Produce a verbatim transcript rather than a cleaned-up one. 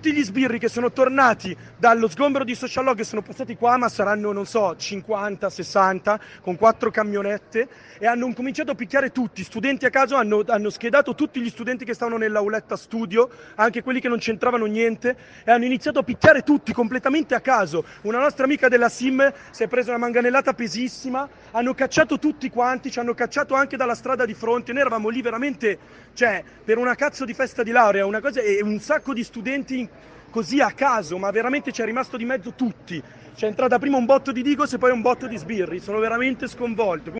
tutti gli sbirri che sono tornati dallo sgombero di Social Log, che sono passati qua, ma saranno, non so, cinquanta, sessanta, con quattro camionette, e hanno cominciato a picchiare tutti, studenti a caso, hanno, hanno schedato tutti gli studenti che stavano nell'auletta studio, anche quelli che non c'entravano niente, e hanno iniziato a picchiare tutti completamente a caso. Una nostra amica della S I M si è presa una manganellata pesissima, hanno cacciato tutti quanti, ci hanno cacciato anche dalla strada di fronte, noi eravamo lì veramente, cioè, per una cazzo di festa di laurea, una cosa, e un sacco di studenti così a caso, ma veramente c'è rimasto di mezzo tutti. C'è entrata prima un botto di Digos e poi un botto di sbirri, sono veramente sconvolto.